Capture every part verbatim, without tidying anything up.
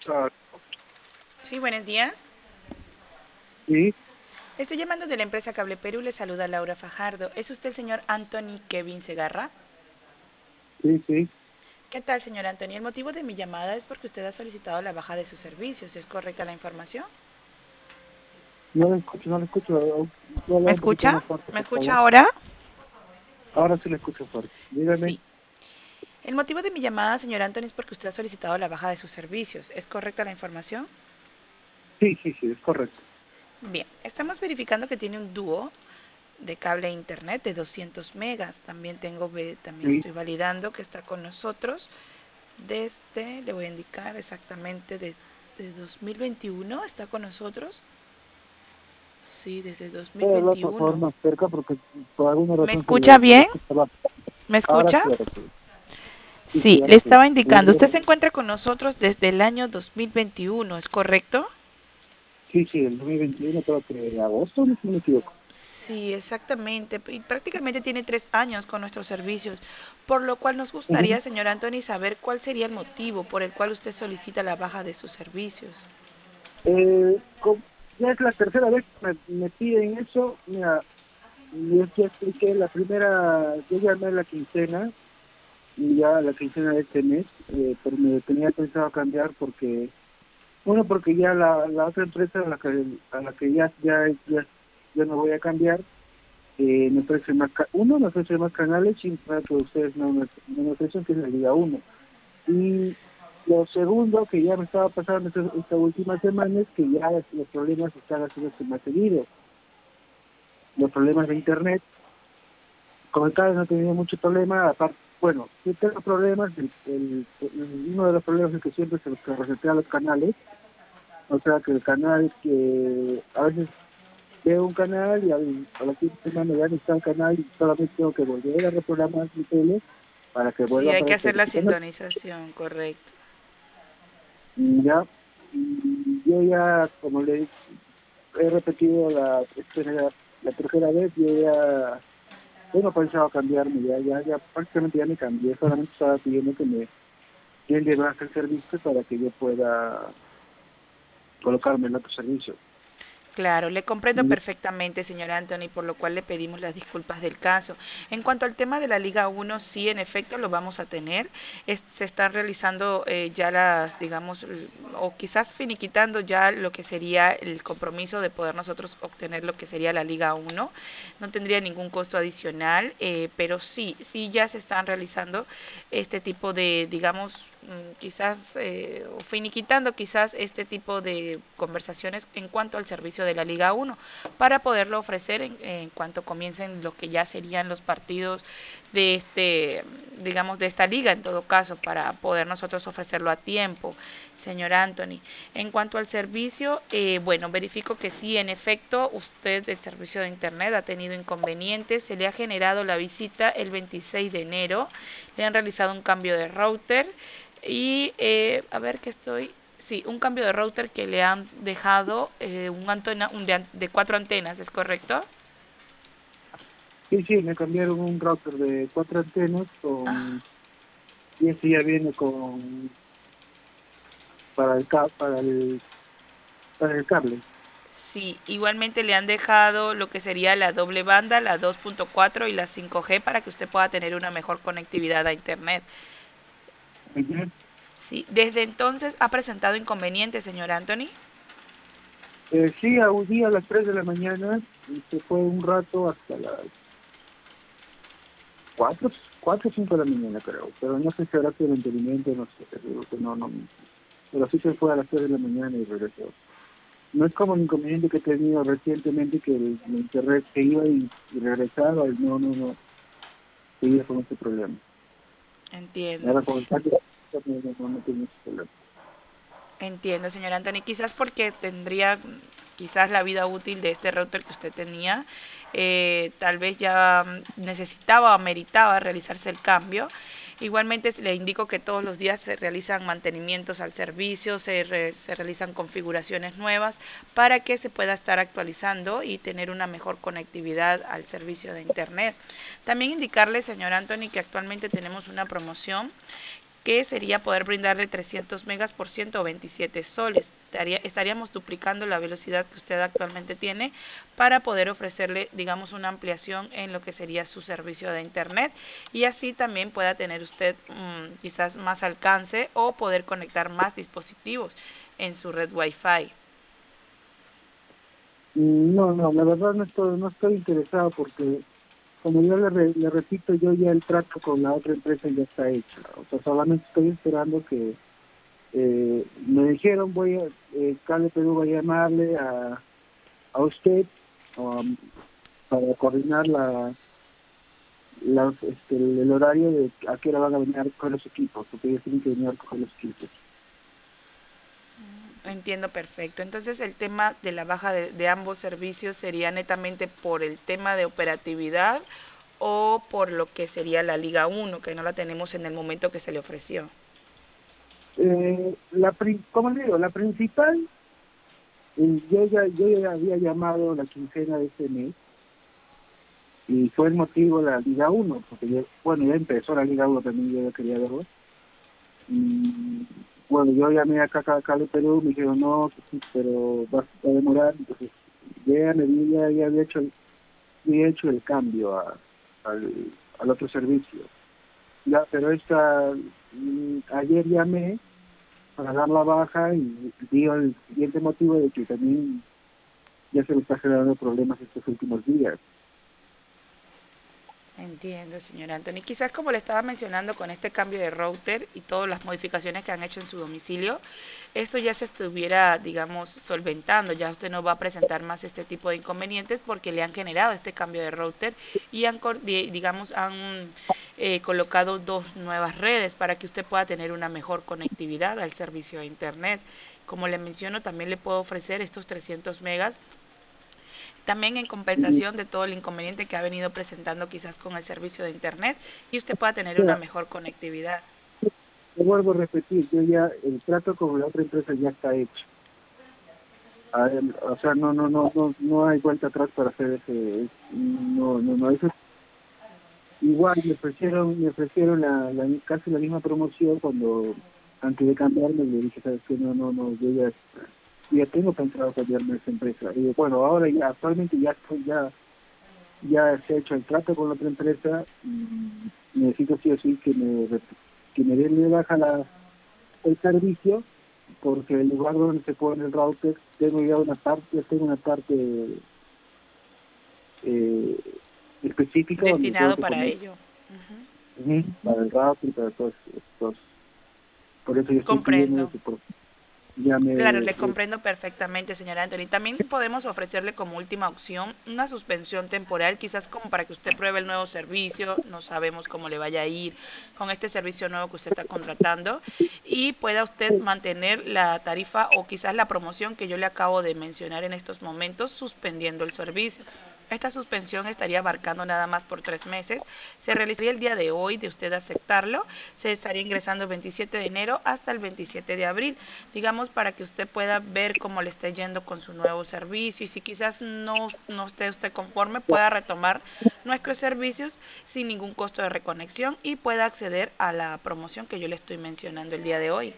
Ah, Sí, buenos días. sí, Estoy llamando de la empresa Cable Perú. Le saluda Laura Fajardo. ¿Es usted el señor Anthony Kevin Segarra? sí, sí. ¿Qué tal, señor Anthony? El motivo de mi llamada es porque usted ha solicitado la baja de sus servicios. ¿Es correcta la información? No lo escucho, no lo escucho. Puedo ¿Me hablar un poquito escucha? más fuerte, ¿Me por escucha favor. ahora? Ahora sí lo escucho fuerte. Dígame. Sí. El motivo de mi llamada, señor Anthony, es porque usted ha solicitado la baja de sus servicios. ¿Es correcta la información? Sí, sí, sí, es correcto. Bien, estamos verificando que tiene un dúo de cable a internet de doscientos megas. También tengo, ve- también Sí. estoy validando que está con nosotros desde, le voy a indicar exactamente, desde dos mil veintiuno está con nosotros. Sí, desde Puedo hablar, por favor, dos mil veintiuno. más cerca porque por alguna ¿Me razón se escucha le, se le bien? escucha bajo. ¿Me Ahora escucha? sí, ahora sí. Sí, sí, Sí, le ahora sí. estaba indicando, usted Dígame. se encuentra con nosotros desde el año dos mil veintiuno, ¿es correcto? Sí, sí, el dos mil veintiuno creo que de agosto, no si no me equivoco. Sí, exactamente. Y prácticamente tiene tres años con nuestros servicios, por lo cual nos Ujú. gustaría, señor Anthony, saber cuál sería el motivo por el cual usted solicita la baja de sus servicios. Eh, com- ya es la tercera vez que me, me piden eso. Mira, yo ya expliqué la primera, yo llamé a la quincena y ya la quincena de este mes, eh, pero me tenía pensado cambiar porque, uno, porque ya la, la otra empresa a la que, a la que ya, ya, ya, ya no voy a cambiar, eh, me ofrece más, ca- uno, me ofrece más canales sin para que ustedes no me, no me ofrecen, que es la Liga uno. Y lo segundo, que ya me estaba pasando esta, esta última semana, es que ya los problemas están haciendo más seguidos. Los problemas de internet, como el cable no tenía mucho problema, aparte, bueno, sí tengo problemas, el, el- el- uno de los problemas es que siempre se, se resetea los canales, o sea que el canal que a veces veo un canal y al, a la siguiente semana ya no está el canal y solamente tengo que volver a reprogramar mi tele para que vuelva Sí, a hay que aparecer hacer la ese canal. sintonización, correcto. Y ya, y yo ya, como le he repetido la, esta es la, la tercera vez, yo ya tengo pensado cambiarme, ya, ya, ya prácticamente ya me cambié, solamente estaba pidiendo que me quién le va a hacer servicio para que yo pueda colocarme en otro servicio. Claro, le comprendo Y, perfectamente, señor Anthony, por lo cual le pedimos las disculpas del caso. En cuanto al tema de la Liga uno, sí, en efecto, lo vamos a tener. Es- se están realizando eh, ya las, digamos, l- o quizás finiquitando ya lo que sería el compromiso de poder nosotros obtener lo que sería la Liga uno. No tendría ningún costo adicional, eh, pero sí, sí ya se están realizando este tipo de, digamos, mm, quizás, eh, o finiquitando quizás este tipo de conversaciones en cuanto al servicio de la Liga uno, para poderlo ofrecer en, en cuanto comiencen lo que ya serían los partidos de este, digamos, de esta liga en todo caso, para poder nosotros ofrecerlo a tiempo, señor Anthony. En cuanto al servicio, eh, bueno, verifico que sí, en efecto, usted el servicio de internet ha tenido inconvenientes, se le ha generado la visita el veintiséis de enero, le han realizado un cambio de router y eh, a ver que estoy, sí, un cambio de router que le han dejado eh, un antena, un de, de cuatro antenas, ¿es correcto? sí, sí, me cambiaron un router de cuatro antenas Ah, con, y ese ya viene con, para el, ca- para el, para el cable. sí, igualmente le han dejado lo que sería la doble banda, la dos punto cuatro y la cinco G para que usted pueda tener una mejor conectividad a Internet. Ujú. Sí, desde entonces ha presentado inconvenientes, señor Anthony. Eh, sí, a un día a las tres de la mañana, y se fue un rato hasta las cuatro cuatro o cinco de la mañana, creo, pero no sé si habrá sido el mantenimiento, no sé, te digo que no, no, pero sí se fue a las tres de la mañana y regresó. No es como el inconveniente que he tenido recientemente, que el, el internet se iba y, y regresaba, y no, no, no, seguía con ese problema. Entiendo. Ahora con el cambio, no, no, no, no tengo ese problema. Entiendo, señor Anthony. Quizás porque tendría quizás la vida útil de este router que usted tenía, eh, tal vez ya mm, necesitaba o meritaba realizarse el cambio. Igualmente le indico que todos los días se realizan mantenimientos al servicio, se, re- se realizan configuraciones nuevas para que se pueda estar actualizando y tener una mejor conectividad al servicio de Internet. También indicarle, señor Anthony, que actualmente tenemos una promoción que sería poder brindarle trescientos megas por ciento veintisiete soles. Estaría, estaríamos duplicando la velocidad que usted actualmente tiene para poder ofrecerle, digamos, una ampliación en lo que sería su servicio de internet y así también pueda tener usted mmm, quizás más alcance o poder conectar más dispositivos en su red Wi-Fi. No, no, la verdad no estoy, no estoy interesado porque, como yo le, re, le repito, yo ya el trato con la otra empresa ya está hecho. O sea, solamente estoy esperando que eh, me dijeron, voy a, eh, Cable Perú va a llamarle a, a usted um, para coordinar la, la este, el, el horario de a qué hora van a venir a recoger los equipos, porque ellos tienen que venir a recoger los equipos. Entiendo perfecto. Entonces el tema de la baja de, de ambos servicios sería netamente por el tema de operatividad o por lo que sería la Liga uno, que no la tenemos en el momento que se le ofreció. Eh, la, como le digo, la principal, eh, yo, ya, yo ya había llamado la quincena de este mes y fue el motivo de la Liga uno, porque yo, bueno, ya empezó la Liga uno también, yo ya quería verlo. Y bueno, yo llamé acá a Cable Perú, me dijeron, no, pero va, va a demorar, entonces ya me di, ya, ya había hecho, ya había hecho el cambio a, al, al otro servicio. Ya, pero esta, mm, ayer llamé para dar la baja y dio el siguiente motivo de que también ya se me está generando problemas estos últimos días. Entiendo, señor Anthony. Quizás como le estaba mencionando con este cambio de router y todas las modificaciones que han hecho en su domicilio, esto ya se estuviera, digamos, solventando. Ya usted no va a presentar más este tipo de inconvenientes porque le han generado este cambio de router y han, digamos, han eh, colocado dos nuevas redes para que usted pueda tener una mejor conectividad al servicio de internet. Como le menciono, también le puedo ofrecer estos trescientos megas también en Y, compensación de todo el inconveniente que ha venido presentando quizás con el servicio de internet y usted pueda tener o una sea, mejor conectividad. te vuelvo a repetir, yo ya, el trato con la otra empresa ya está hecho. A ver, o sea, no, no, no, no, no hay vuelta atrás para hacer ese, no, no, no, eso es igual, me ofrecieron, me ofrecieron la, la, casi la misma promoción cuando, antes de cambiarme, le dije, sabes que no, no, no, yo ya, ya tengo pensado cambiarme a esa empresa. Y bueno, ahora ya, actualmente ya estoy, ya, ya se ha hecho el trato con la otra empresa y necesito sí o sí que me, que me den de baja la, el servicio porque el lugar donde se pone el router tengo ya una parte, tengo una parte eh, específica donde tengo Destinado que para poner ello. Uh-huh. uh-huh, para el router y para todos estos. Por eso yo estoy pidiendo Comprendo. que por, ya me Claro, le eh, comprendo perfectamente, señora Anthony. También podemos ofrecerle como última opción una suspensión temporal, quizás como para que usted pruebe el nuevo servicio, no sabemos cómo le vaya a ir con este servicio nuevo que usted está contratando y pueda usted mantener la tarifa o quizás la promoción que yo le acabo de mencionar en estos momentos, suspendiendo el servicio. Esta suspensión estaría abarcando nada más por tres meses. Se realizaría el día de hoy de usted aceptarlo. Se estaría ingresando el veintisiete de enero hasta el veintisiete de abril. Digamos, para que usted pueda ver cómo le está yendo con su nuevo servicio y si quizás no, no esté usted conforme, pueda retomar nuestros servicios sin ningún costo de reconexión y pueda acceder a la promoción que yo le estoy mencionando el día de hoy.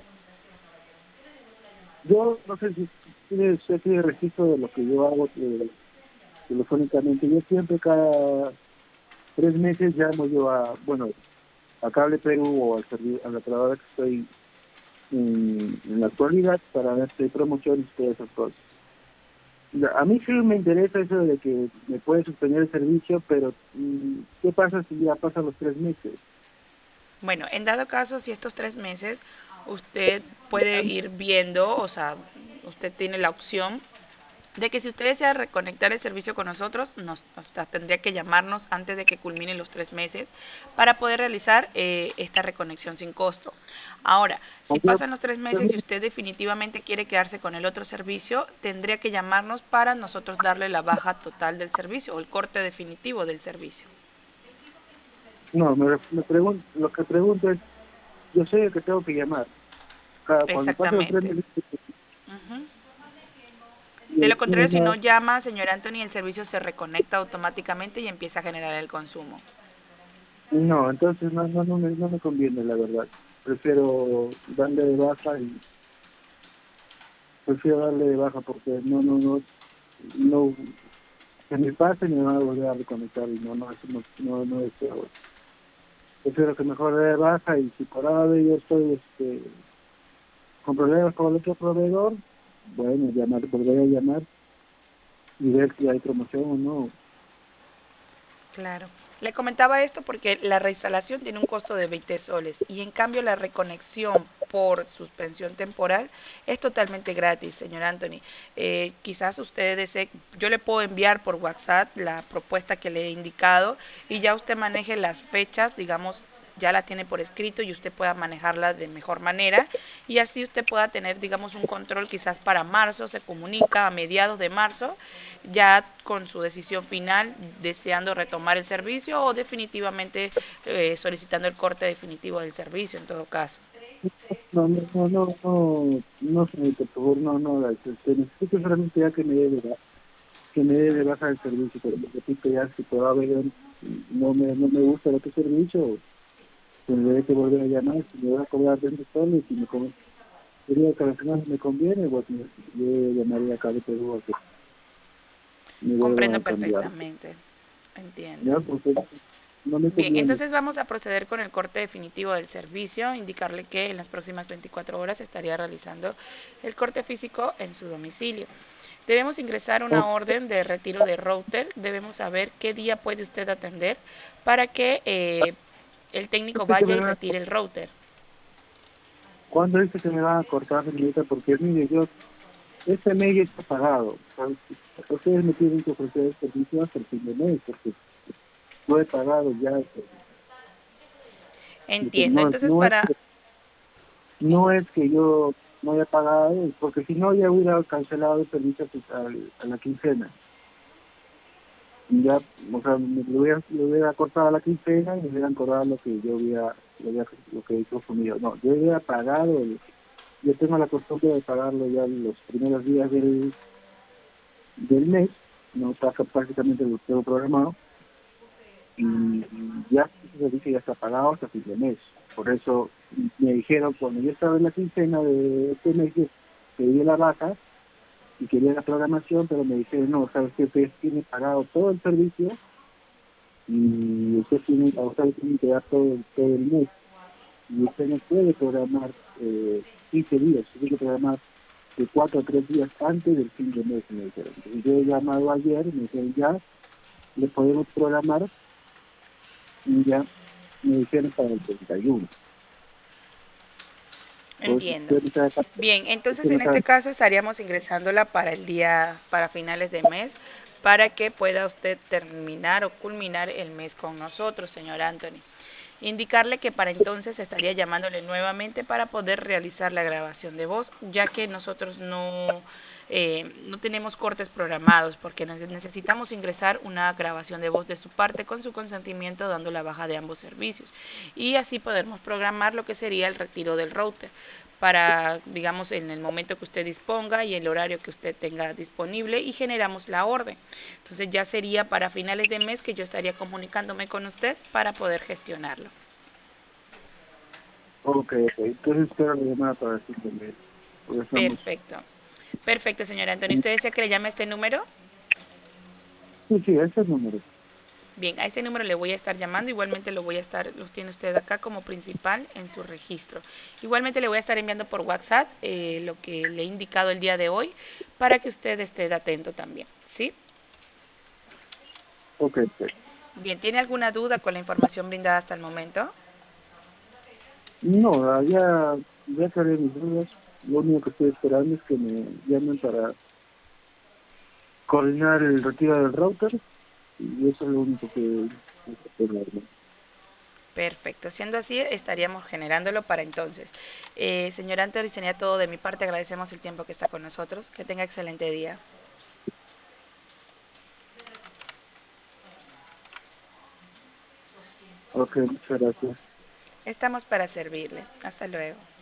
yo no sé si tiene usted tiene registro de lo que yo hago eh, telefónicamente. Yo siempre cada tres meses llamo yo a, bueno, a Cable Perú o al servi- a la operadora que estoy en, en la actualidad para ver si hay promociones y todas esas cosas. A mí sí me interesa eso de que me puede suspender el servicio, pero mm, ¿qué pasa si ya pasan los tres meses? Bueno, en dado caso, si estos tres meses usted puede ir viendo, o sea, usted tiene la opción de que si usted desea reconectar el servicio con nosotros, nos, o sea, tendría que llamarnos antes de que culminen los tres meses para poder realizar eh, esta reconexión sin costo. Ahora, si O sea, pasan los tres meses y usted definitivamente quiere quedarse con el otro servicio, tendría que llamarnos para nosotros darle la baja total del servicio o el corte definitivo del servicio. no, me, me pregun- lo que pregunto es, yo sé que tengo que llamar. Cada, cuando pasen los tres Exactamente. meses, Uh-huh. De eh, lo contrario, no, si no no, llama, señor Anthony, el servicio se reconecta automáticamente y empieza a generar el consumo. no, entonces no, no, no, me, no me conviene, la verdad. prefiero darle de baja y prefiero darle de baja porque no, no, no, no, que me pase me van a volver a reconectar y no, no, eso no, no, no deseo. Prefiero que mejor dé de baja y si por ahora yo estoy este, con problemas con el otro proveedor, bueno, llamar, volver a llamar y ver si hay promoción o no. Claro. Le comentaba esto porque la reinstalación tiene un costo de veinte soles y en cambio la reconexión por suspensión temporal es totalmente gratis, señor Anthony. Eh, quizás usted desee, yo le puedo enviar por WhatsApp la propuesta que le he indicado y ya usted maneje las fechas, digamos, ya la tiene por escrito y usted pueda manejarla de mejor manera y así usted pueda tener, digamos, un control quizás para marzo, se comunica a mediados de marzo, ya con su decisión final, deseando retomar el servicio o definitivamente eh, solicitando el corte definitivo del servicio en todo caso. No, no, no, no, no, no, señorita, por favor, no, no, este, necesito solamente ya que me dé de baja, que me dé de baja el servicio, pero le repito ya, si todavía no me, no me gusta el otro servicio, tendré que volver a llamar, si me van a cobrar veinte soles, si me cobran, diría que a la semana me conviene, pues yo llamaría acá de Perú a que me vuelvan Comprendo a cambiar. perfectamente, entiendo. Ya, porque no me Bien, conviene. entonces vamos a proceder con el corte definitivo del servicio, indicarle que en las próximas veinticuatro horas estaría realizando el corte físico en su domicilio. Debemos ingresar O- una orden de retiro de router, debemos saber qué día puede usted atender para que eh, el técnico Dice que vaya me y van a, retire el router. ¿cuándo dice que me van a cortar, señorita? Porque mire, yo, este mes ya está pagado. ¿Sabes? Ustedes me tienen que ofrecer el servicio hasta el fin de mes, porque lo he pagado ya. Porque Entiendo, no, entonces no es para... que, no es que yo no haya pagado, porque si no ya hubiera cancelado el servicio pues, al- a la quincena. Y ya, o sea, me lo hubiera, lo hubiera cortado a la quincena y me hubieran cobrado lo que yo había, lo, había, lo que he consumido. No, yo había pagado, el- yo tengo la costumbre de pagarlo ya los primeros días del, del mes, no pasa prácticamente lo tengo programado, y ya ese servicio ya está pagado hasta fin de mes. Por eso me dijeron, cuando yo estaba en la quincena de este mes, que pedí la baja y quería la programación, pero me dijeron, no, sabes que usted tiene pagado todo el servicio y usted tiene, a usted le tiene que dar todo, todo el mes. Y usted no puede programar eh, quince días, tiene que programar de cuatro a tres días antes del fin de mes, me dijeron. Entonces yo he llamado ayer y me dijeron, ya, le podemos programar y ya me dijeron para el treinta y uno. Entonces, Entiendo. usted me está acá, Bien, usted entonces me en está, este caso estaríamos ingresándola para el día, para finales de mes, para que pueda usted terminar o culminar el mes con nosotros, señor Anthony. Indicarle que para entonces estaría llamándole nuevamente para poder realizar la grabación de voz, ya que nosotros no, eh, no tenemos cortes programados, porque necesitamos ingresar una grabación de voz de su parte con su consentimiento, dando la baja de ambos servicios. Y así podemos programar lo que sería el retiro del router para, digamos, en el momento que usted disponga y el horario que usted tenga disponible y generamos la orden. Entonces ya sería para finales de mes que yo estaría comunicándome con usted para poder gestionarlo. ok, ok, entonces espero la llamada para el fin de mes, porque estamos, Perfecto. Perfecto, señora Antonio. ¿Usted desea que le llame a este número? sí, sí, ese es el número. Bien, a ese número le voy a estar llamando, igualmente lo voy a estar, los tiene usted acá como principal en su registro. Igualmente le voy a estar enviando por WhatsApp eh, lo que le he indicado el día de hoy para que usted esté atento también, ¿sí? Ok, ok. Bien, ¿tiene alguna duda con la información brindada hasta el momento? No, ah, ya, ya aclaré mis dudas. Lo único que estoy esperando es que me llamen para coordinar el retiro del router y eso es lo único que que espero, ¿no? Perfecto, siendo así, estaríamos generándolo para entonces. Eh, señor Anthony, sería todo de mi parte, agradecemos el tiempo que está con nosotros, que tenga excelente día. Ok, muchas gracias. Estamos para servirle. Hasta luego.